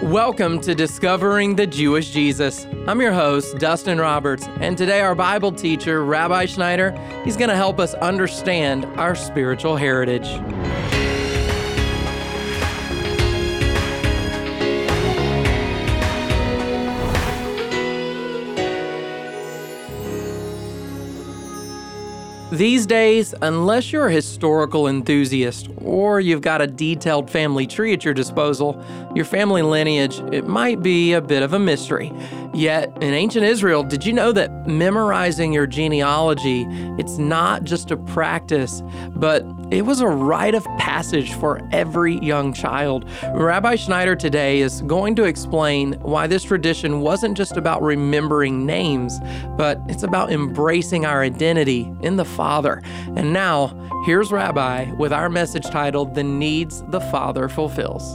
Welcome to Discovering the Jewish Jesus. I'm your host, Dustin Roberts, and today our Bible teacher, Rabbi Schneider, he's going to help us understand our spiritual heritage. These days, unless you're a historical enthusiast or you've got a detailed family tree at your disposal, your family lineage, it might be a bit of a mystery. Yet, in ancient Israel, did you know that memorizing your genealogy, it's not just a practice, but it was a rite of passage for every young child? Rabbi Schneider today is going to explain why this tradition wasn't just about remembering names, but it's about embracing our identity in the Father. And now, here's Rabbi with our message titled, The Needs the Father Fulfills.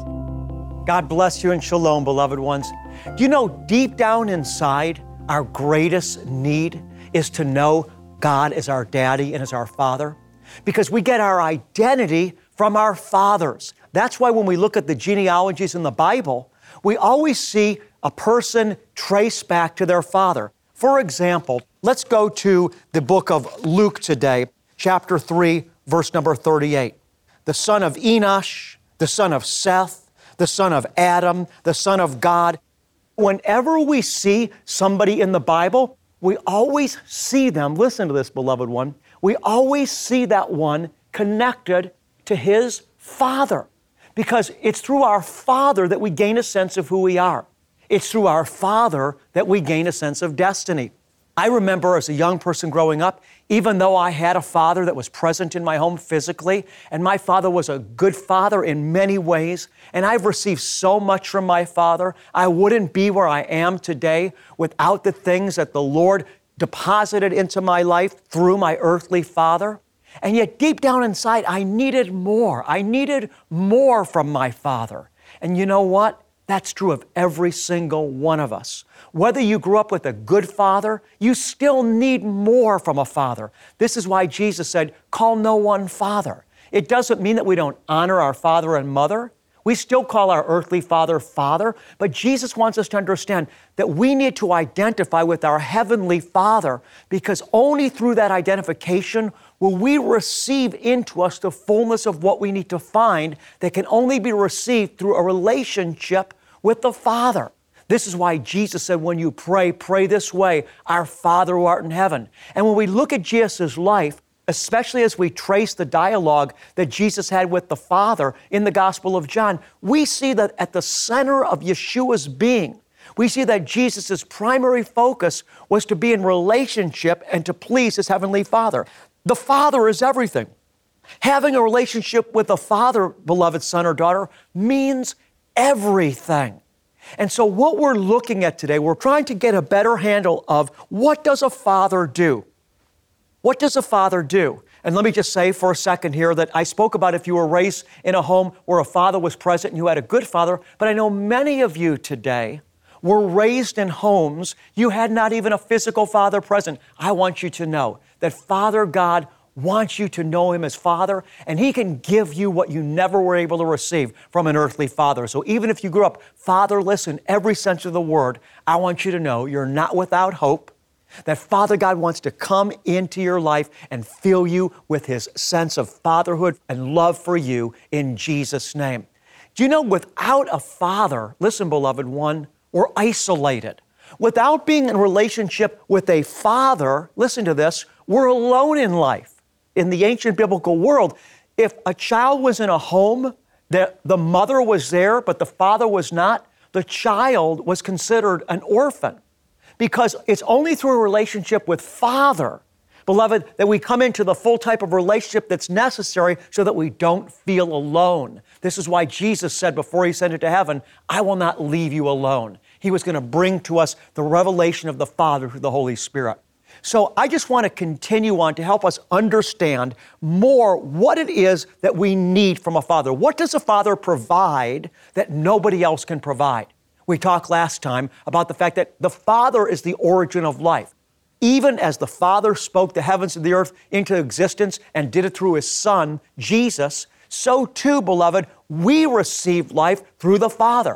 God bless you and shalom, beloved ones. Do you know deep down inside, our greatest need is to know God as our daddy and as our father? Because we get our identity from our fathers. That's why when we look at the genealogies in the Bible, we always see a person traced back to their father. For example, let's go to the book of Luke today, chapter 3, verse number 38. The son of Enosh, the son of Seth, the son of Adam, the son of God. Whenever we see somebody in the Bible, we always see them, listen to this, beloved one, we always see that one connected to his father, because it's through our father that we gain a sense of who we are. It's through our father that we gain a sense of destiny. I remember as a young person growing up, even though I had a father that was present in my home physically, and my father was a good father in many ways, and I've received so much from my father, I wouldn't be where I am today without the things that the Lord deposited into my life through my earthly father. And yet deep down inside, I needed more. I needed more from my father. And you know what? That's true of every single one of us. Whether you grew up with a good father, you still need more from a father. This is why Jesus said, call no one father. It doesn't mean that we don't honor our father and mother. We still call our earthly father, Father, but Jesus wants us to understand that we need to identify with our heavenly Father, because only through that identification will we receive into us the fullness of what we need to find that can only be received through a relationship with the Father. This is why Jesus said, when you pray, pray this way, our Father who art in heaven. And when we look at Jesus' life, especially as we trace the dialogue that Jesus had with the Father in the Gospel of John, we see that at the center of Yeshua's being, we see that Jesus' primary focus was to be in relationship and to please his heavenly Father. The Father is everything. Having a relationship with the Father, beloved son or daughter, means everything. And so what we're looking at today, we're trying to get a better handle of what does a father do? What does a father do? And let me just say for a second here that I spoke about if you were raised in a home where a father was present and you had a good father, but I know many of you today were raised in homes you had not even a physical father present. I want you to know that Father God wants you to know him as Father, and he can give you what you never were able to receive from an earthly father. So even if you grew up fatherless in every sense of the word, I want you to know you're not without hope, that Father God wants to come into your life and fill you with his sense of fatherhood and love for you in Jesus' name. Do you know without a father, listen, beloved one, we're isolated. Without being in a relationship with a father, listen to this, we're alone in life. In the ancient biblical world, if a child was in a home, the mother was there, but the father was not, the child was considered an orphan. Because it's only through a relationship with Father, beloved, that we come into the full type of relationship that's necessary so that we don't feel alone. This is why Jesus said before he ascended to heaven, I will not leave you alone. He was going to bring to us the revelation of the Father through the Holy Spirit. So I just want to continue on to help us understand more what it is that we need from a father. What does a father provide that nobody else can provide? We talked last time about the fact that the Father is the origin of life. Even as the Father spoke the heavens and the earth into existence and did it through his Son, Jesus, so too, beloved, we receive life through the Father.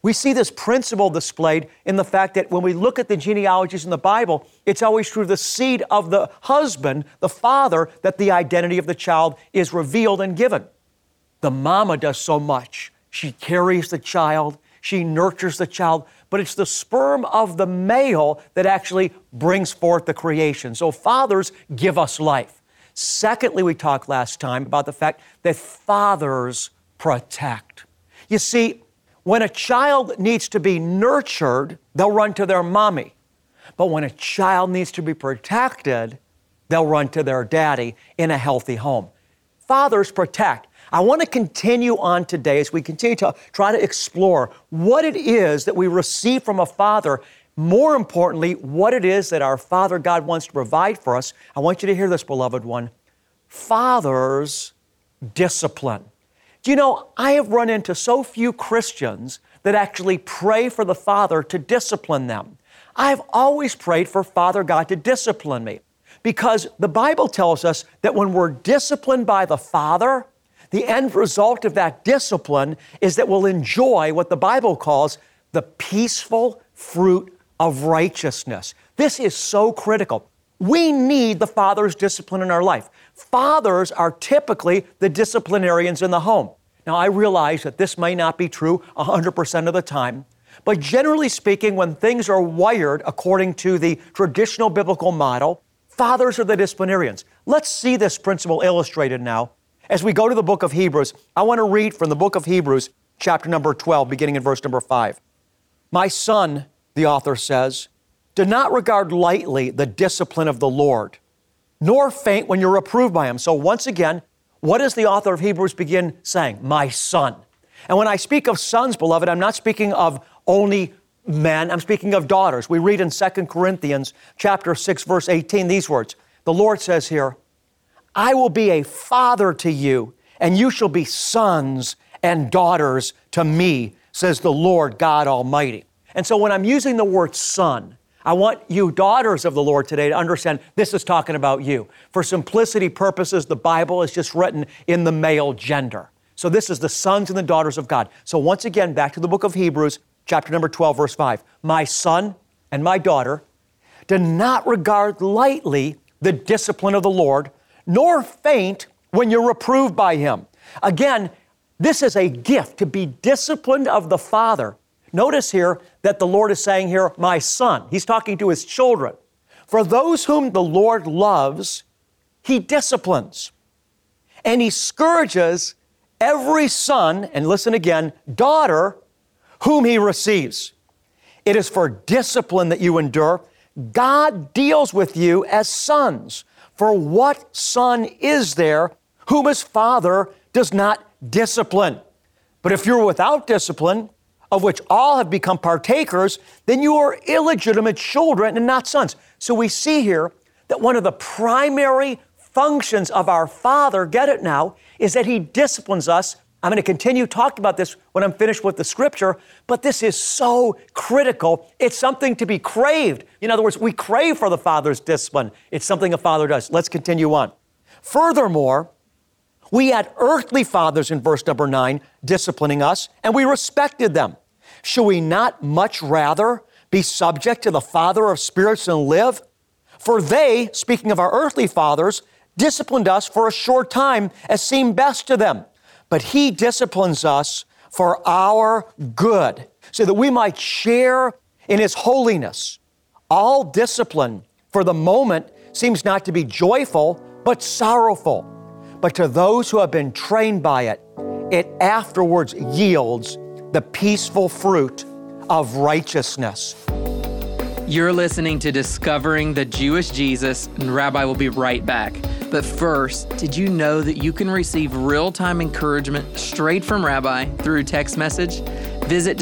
We see this principle displayed in the fact that when we look at the genealogies in the Bible, it's always through the seed of the husband, the father, that the identity of the child is revealed and given. The mama does so much. She carries the child, she nurtures the child, but it's the sperm of the male that actually brings forth the creation. So fathers give us life. Secondly, we talked last time about the fact that fathers protect. You see, when a child needs to be nurtured, they'll run to their mommy. But when a child needs to be protected, they'll run to their daddy in a healthy home. Fathers protect. I want to continue on today as we continue to try to explore what it is that we receive from a father. More importantly, what it is that our Father God wants to provide for us. I want you to hear this, beloved one. Fathers discipline. Do you know, I have run into so few Christians that actually pray for the Father to discipline them. I've always prayed for Father God to discipline me because the Bible tells us that when we're disciplined by the Father, the end result of that discipline is that we'll enjoy what the Bible calls the peaceful fruit of righteousness. This is so critical. We need the Father's discipline in our life. Fathers are typically the disciplinarians in the home. Now, I realize that this may not be true 100% of the time, but generally speaking, when things are wired according to the traditional biblical model, fathers are the disciplinarians. Let's see this principle illustrated now. As we go to the book of Hebrews, I want to read from the book of Hebrews, chapter number 12, beginning in verse number 5. My son, the author says, do not regard lightly the discipline of the Lord, nor faint when you're reproved by him. So once again, what does the author of Hebrews begin saying? My son. And when I speak of sons, beloved, I'm not speaking of only men, I'm speaking of daughters. We read in 2 Corinthians chapter 6, verse 18, these words. The Lord says here, I will be a father to you, and you shall be sons and daughters to me, says the Lord God Almighty. And so when I'm using the word son, I want you daughters of the Lord today to understand this is talking about you. For simplicity purposes, the Bible is just written in the male gender. So this is the sons and the daughters of God. So once again, back to the book of Hebrews, chapter number 12, verse 5. My son and my daughter, do not regard lightly the discipline of the Lord, nor faint when you're reproved by him. Again, this is a gift to be disciplined of the Father. Notice here that the Lord is saying here, my son. He's talking to his children. For those whom the Lord loves, he disciplines. And he scourges every son, and listen again, daughter, whom he receives. It is for discipline that you endure. God deals with you as sons. For what son is there whom his father does not discipline? But if you're without discipline, of which all have become partakers, then you are illegitimate children and not sons. So we see here that one of the primary functions of our Father, get it now, is that he disciplines us. I'm going to continue talking about this when I'm finished with the scripture, but this is so critical. It's something to be craved. In other words, we crave for the Father's discipline. It's something a father does. Let's continue on. Furthermore, we had earthly fathers in verse number 9 disciplining us, and we respected them. Should we not much rather be subject to the Father of spirits and live? For they, speaking of our earthly fathers, disciplined us for a short time as seemed best to them. But he disciplines us for our good, so that we might share in his holiness. All discipline for the moment seems not to be joyful, but sorrowful. But to those who have been trained by it, it afterwards yields the peaceful fruit of righteousness. You're listening to Discovering the Jewish Jesus, and Rabbi will be right back. But first, did you know that you can receive real-time encouragement straight from Rabbi through text message? Visit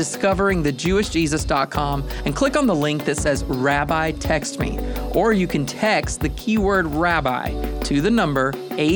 discoveringthejewishjesus.com and click on the link that says Rabbi Text Me, or you can text the keyword Rabbi to the number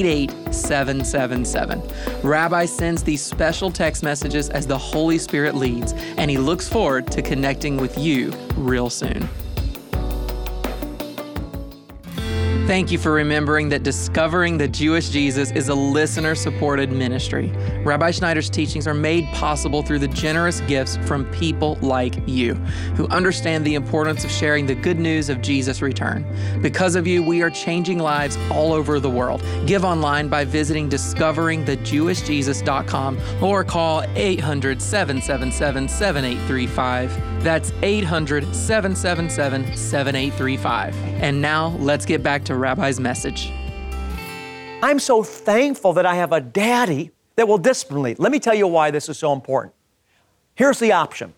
88777. Rabbi sends these special text messages as the Holy Spirit leads, and he looks forward to connecting with you real soon. Thank you for remembering that Discovering the Jewish Jesus is a listener-supported ministry. Rabbi Schneider's teachings are made possible through the generous gifts from people like you, who understand the importance of sharing the good news of Jesus' return. Because of you, we are changing lives all over the world. Give online by visiting discoveringthejewishjesus.com or call 800-777-7835. That's 800-777-7835. And now, let's get back to Rabbi's message. I'm so thankful that I have a daddy that will discipline me. Let me tell you why this is so important. Here's the option.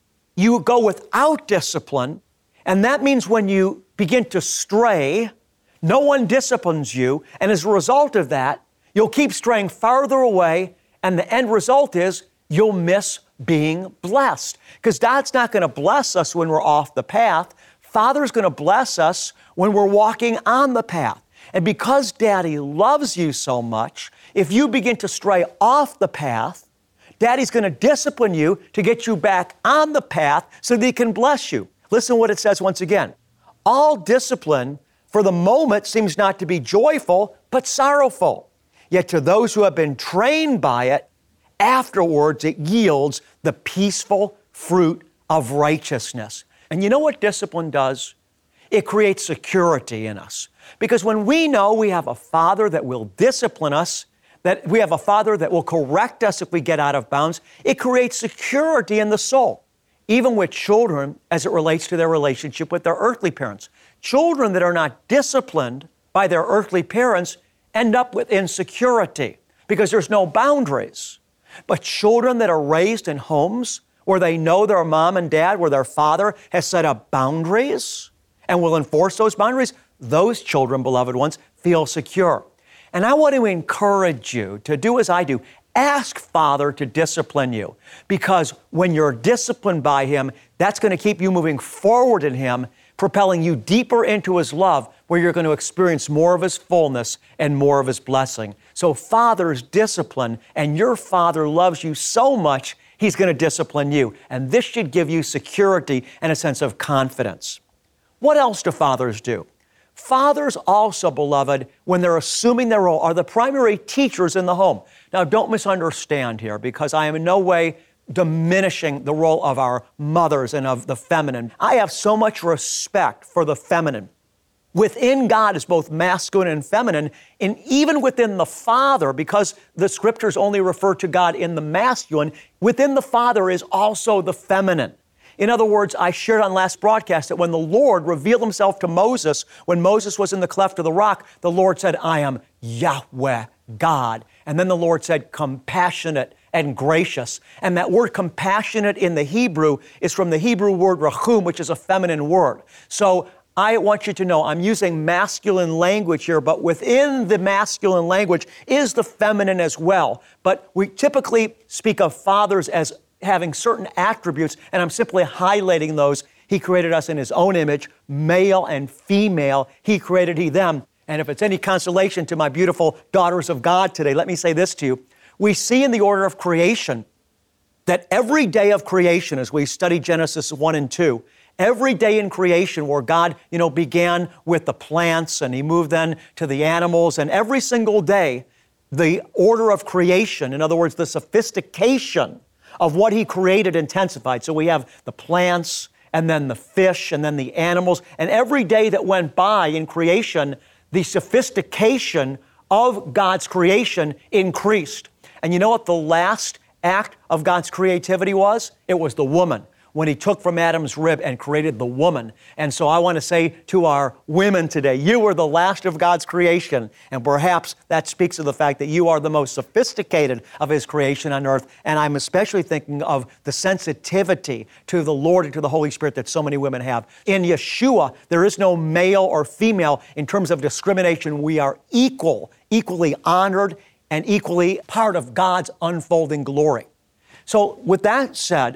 You go without discipline, and that means when you begin to stray, no one disciplines you, and as a result of that, you'll keep straying farther away, and the end result is you'll miss being blessed. Because God's not going to bless us when we're off the path. Father's going to bless us when we're walking on the path. And because Daddy loves you so much, if you begin to stray off the path, Daddy's going to discipline you to get you back on the path so that He can bless you. Listen to what it says once again. All discipline for the moment seems not to be joyful, but sorrowful. Yet to those who have been trained by it, afterwards it yields the peaceful fruit of righteousness. And you know what discipline does? It creates security in us. Because when we know we have a Father that will discipline us, that we have a Father that will correct us if we get out of bounds, it creates security in the soul. Even with children, as it relates to their relationship with their earthly parents. Children that are not disciplined by their earthly parents end up with insecurity because there's no boundaries. But children that are raised in homes where they know their mom and dad, where their father has set up boundaries and will enforce those boundaries, those children, beloved ones, feel secure. And I want to encourage you to do as I do. Ask Father to discipline you, because when you're disciplined by Him, that's going to keep you moving forward in Him, propelling you deeper into His love, where you're going to experience more of His fullness and more of His blessing. So Father's discipline, and your Father loves you so much, He's going to discipline you. And this should give you security and a sense of confidence. What else do fathers do? Fathers also, beloved, when they're assuming their role, are the primary teachers in the home. Now, don't misunderstand here, because I am in no way diminishing the role of our mothers and of the feminine. I have so much respect for the feminine. Within God is both masculine and feminine, and even within the Father, because the Scriptures only refer to God in the masculine, within the Father is also the feminine. In other words, I shared on last broadcast that when the Lord revealed Himself to Moses, when Moses was in the cleft of the rock, the Lord said, I am Yahweh, God. And then the Lord said, compassionate and gracious. And that word compassionate in the Hebrew is from the Hebrew word rachum, which is a feminine word. So I want you to know I'm using masculine language here, but within the masculine language is the feminine as well. But we typically speak of fathers as having certain attributes, and I'm simply highlighting those. He created us in His own image, male and female. He created them. And if it's any consolation to my beautiful daughters of God today, let me say this to you. We see in the order of creation that every day of creation, as we study Genesis 1 and 2, every day in creation where God, began with the plants and He moved then to the animals, and every single day, the order of creation, in other words, the sophistication of what He created intensified. So we have the plants, and then the fish, and then the animals. And every day that went by in creation, the sophistication of God's creation increased. And you know what the last act of God's creativity was? It was the woman, when He took from Adam's rib and created the woman. And so I want to say to our women today, you were the last of God's creation. And perhaps that speaks of the fact that you are the most sophisticated of His creation on earth. And I'm especially thinking of the sensitivity to the Lord and to the Holy Spirit that so many women have. In Yeshua, there is no male or female in terms of discrimination. We are equally honored and equally part of God's unfolding glory. So with that said,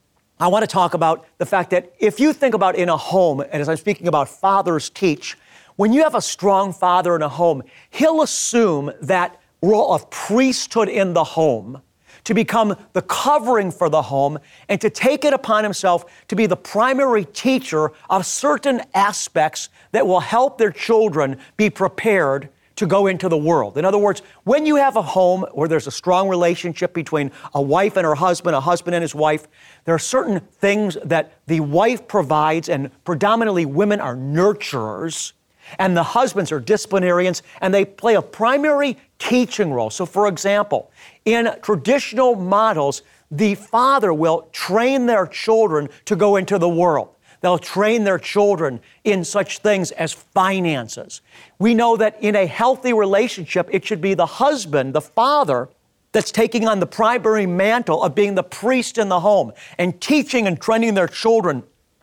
I want to talk about the fact that if you think about in a home, and as I'm speaking about fathers teach, when you have a strong father in a home, he'll assume that role of priesthood in the home to become the covering for the home, and to take it upon himself to be the primary teacher of certain aspects that will help their children be prepared to go into the world. In other words, when you have a home where there's a strong relationship between a wife and her husband, a husband and his wife, there are certain things that the wife provides, and predominantly women are nurturers, and the husbands are disciplinarians, and they play a primary teaching role. So for example, in traditional models, the father will train their children to go into the world. They'll train their children in such things as finances. We know that in a healthy relationship, it should be the husband, the father, that's taking on the primary mantle of being the priest in the home and teaching and training their children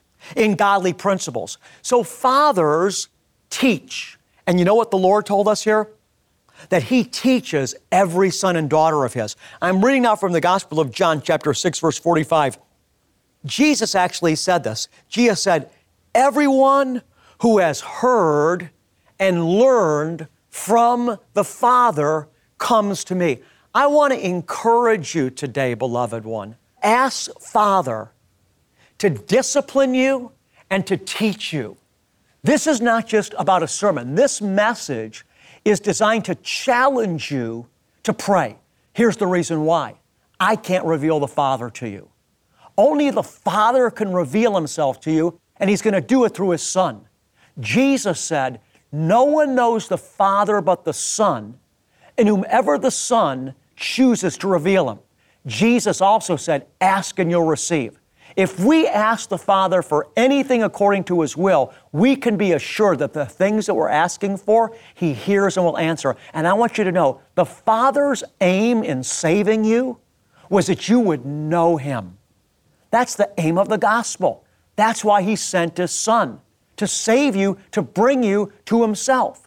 in godly principles. So fathers teach. And you know what the Lord told us here? That He teaches every son and daughter of His. I'm reading now from the Gospel of John, chapter 6, verse 45. Jesus actually said this. Jesus said, everyone who has heard and learned from the Father comes to me. I want to encourage you today, beloved one. Ask Father to discipline you and to teach you. This is not just about a sermon. This message is designed to challenge you to pray. Here's the reason why. I can't reveal the Father to you. Only the Father can reveal Himself to you, and He's going to do it through His Son. Jesus said, no one knows the Father but the Son, and whomever the Son chooses to reveal Him. Jesus also said, ask and you'll receive. If we ask the Father for anything according to His will, we can be assured that the things that we're asking for, He hears and will answer. And I want you to know, the Father's aim in saving you was that you would know Him. That's the aim of the gospel. That's why He sent His Son, to save you, to bring you to Himself.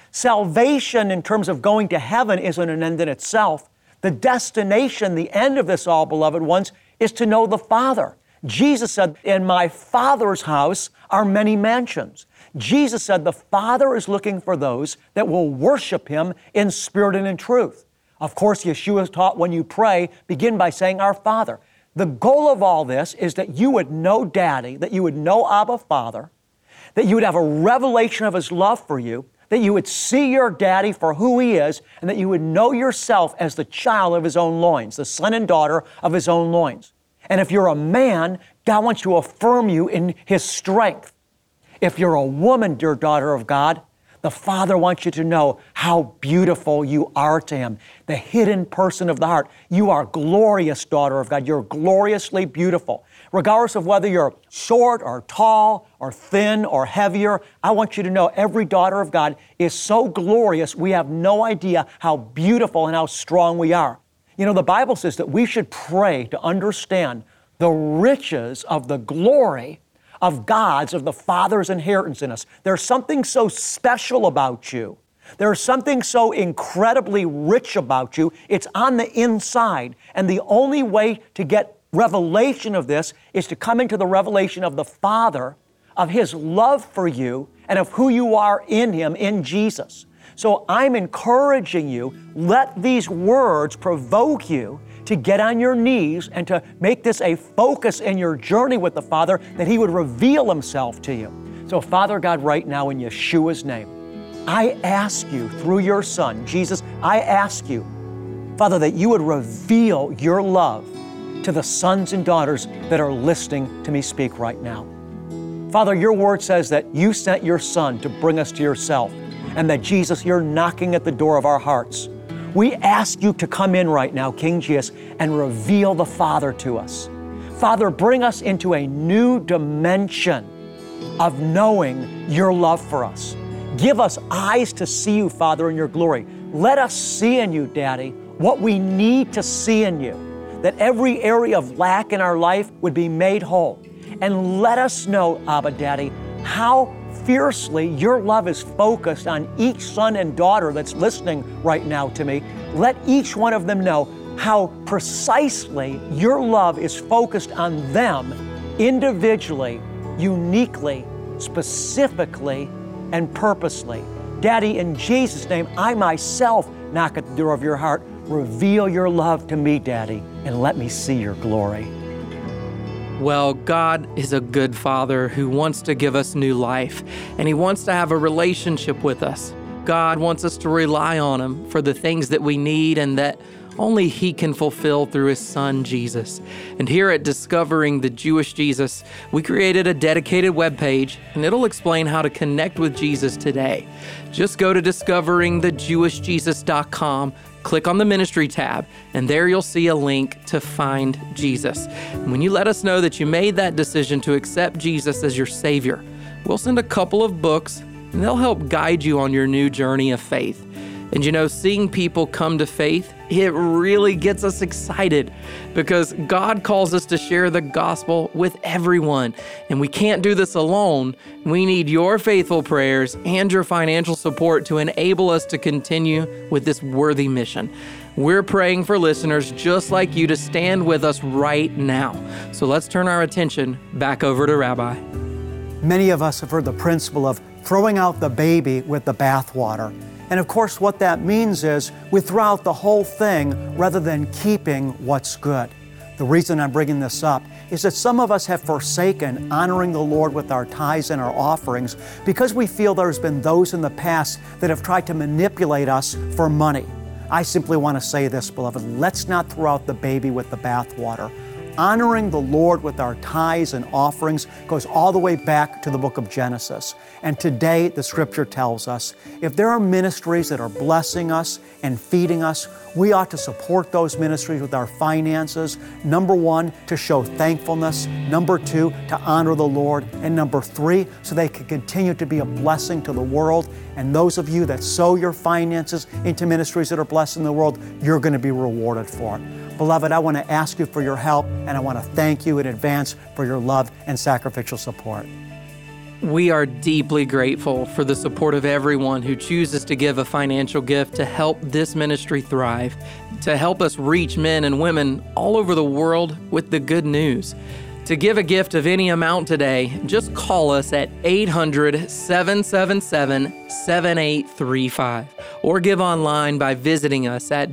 Salvation in terms of going to heaven isn't an end in itself. The destination, the end of this all, beloved ones, is to know the Father. Jesus said, in my Father's house are many mansions. Jesus said the Father is looking for those that will worship Him in spirit and in truth. Of course, Yeshua taught when you pray, begin by saying, Our Father. The goal of all this is that you would know Daddy, that you would know Abba Father, that you would have a revelation of His love for you, that you would see your Daddy for who He is, and that you would know yourself as the child of His own loins, the son and daughter of His own loins. And if you're a man, God wants to affirm you in His strength. If you're a woman, dear daughter of God, the Father wants you to know how beautiful you are to Him, the hidden person of the heart. You are glorious, daughter of God. You're gloriously beautiful. Regardless of whether you're short or tall or thin or heavier, I want you to know every daughter of God is so glorious, we have no idea how beautiful and how strong we are. You know, the Bible says that we should pray to understand the riches of the glory of the Father's inheritance in us. There's something so special about you. There's something so incredibly rich about you. It's on the inside. And the only way to get revelation of this is to come into the revelation of the Father, of His love for you, and of who you are in Him, in Jesus. So I'm encouraging you, let these words provoke you to get on your knees and to make this a focus in your journey with the Father, that He would reveal Himself to you. So Father God, right now in Yeshua's name, I ask you through your Son, Jesus, I ask you, Father, that you would reveal your love to the sons and daughters that are listening to me speak right now. Father, your word says that you sent your Son to bring us to yourself, and that Jesus, you're knocking at the door of our hearts. We ask you to come in right now, King Jesus, and reveal the Father to us. Father, bring us into a new dimension of knowing your love for us. Give us eyes to see you, Father, in your glory. Let us see in you, Daddy, what we need to see in you, that every area of lack in our life would be made whole. And let us know, Abba, Daddy, how fiercely your love is focused on each son and daughter that's listening right now to me. Let each one of them know how precisely your love is focused on them individually, uniquely, specifically, and purposely. Daddy, in Jesus' name, I myself knock at the door of your heart. reveal your love to me, Daddy, and let me see your glory. Well, God is a good Father who wants to give us new life, and He wants to have a relationship with us. God wants us to rely on Him for the things that we need and that only He can fulfill through His Son, Jesus. And here at Discovering the Jewish Jesus, we created a dedicated webpage, and it'll explain how to connect with Jesus today. Just go to discoveringthejewishjesus.com, click on the Ministry tab, and there you'll see a link to find Jesus. And when you let us know that you made that decision to accept Jesus as your Savior, we'll send a couple of books, and they'll help guide you on your new journey of faith. And you know, seeing people come to faith, it really gets us excited because God calls us to share the gospel with everyone. And we can't do this alone. We need your faithful prayers and your financial support to enable us to continue with this worthy mission. We're praying for listeners just like you to stand with us right now. So let's turn our attention back over to Rabbi. Many of us have heard the principle of throwing out the baby with the bathwater. And of course, what that means is we throw out the whole thing rather than keeping what's good. The reason I'm bringing this up is that some of us have forsaken honoring the Lord with our tithes and our offerings because we feel there's been those in the past that have tried to manipulate us for money. I simply want to say this, beloved, let's not throw out the baby with the bathwater. Honoring the Lord with our tithes and offerings goes all the way back to the book of Genesis. And today, the Scripture tells us, if there are ministries that are blessing us and feeding us, we ought to support those ministries with our finances. Number one, to show thankfulness. Number two, to honor the Lord. And number three, so they can continue to be a blessing to the world. And those of you that sow your finances into ministries that are blessing the world, you're going to be rewarded for it. Beloved, I want to ask you for your help, and I want to thank you in advance for your love and sacrificial support. We are deeply grateful for the support of everyone who chooses to give a financial gift to help this ministry thrive, to help us reach men and women all over the world with the good news. To give a gift of any amount today, just call us at 800-777-7835 or give online by visiting us at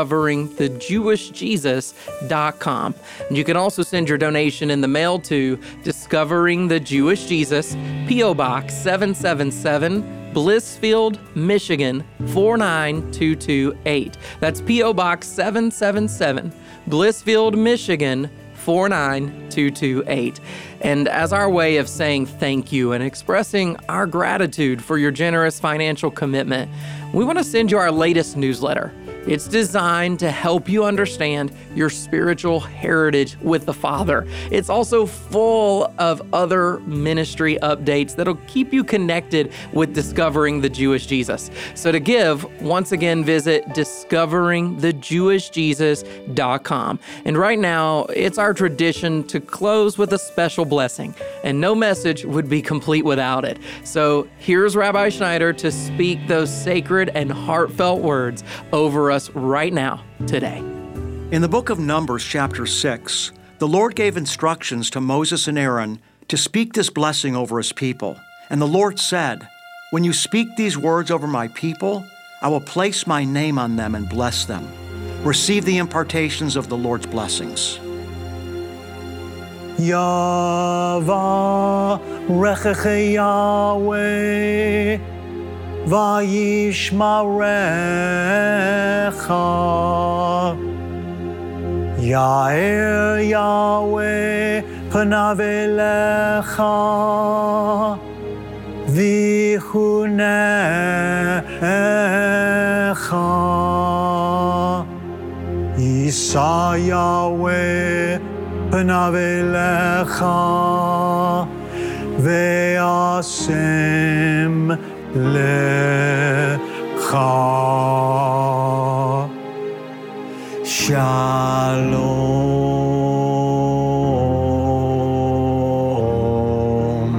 discoveringthejewishjesus.com. And you can also send your donation in the mail to Discovering the Jewish Jesus, P.O. Box 777, Blissfield, Michigan 49228. That's P.O. Box 777, Blissfield, Michigan 49228. And as our way of saying thank you and expressing our gratitude for your generous financial commitment, we want to send you our latest newsletter. It's designed to help you understand your spiritual heritage with the Father. It's also full of other ministry updates that'll keep you connected with Discovering the Jewish Jesus. So to give, once again, visit discoveringthejewishjesus.com. And right now, it's our tradition to close with a special blessing, and no message would be complete without it. So here's Rabbi Schneider to speak those sacred and heartfelt words over us right now, today. In the book of Numbers, chapter 6, the Lord gave instructions to Moses and Aaron to speak this blessing over his people. And the Lord said, "When you speak these words over my people, I will place my name on them and bless them. Receive the impartations of the Lord's blessings." Yavarechecha Yahweh vayishmarecha. Ya'er Yahweh panav elecha vichunecha. Yisa Yahweh panav elecha ve'asem lecha. Shalom.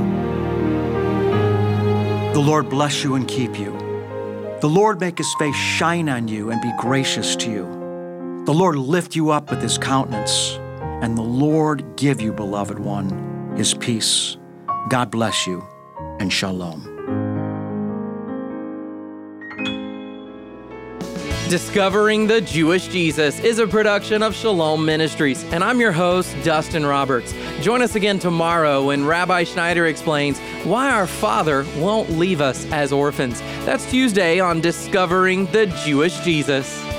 The Lord bless you and keep you. The Lord make his face shine on you and be gracious to you. The Lord lift you up with his countenance, and the Lord give you, beloved one, his peace. God bless you, and shalom. Discovering the Jewish Jesus is a production of Shalom Ministries, and I'm your host, Dustin Roberts. Join us again tomorrow when Rabbi Schneider explains why our Father won't leave us as orphans. That's Tuesday on Discovering the Jewish Jesus.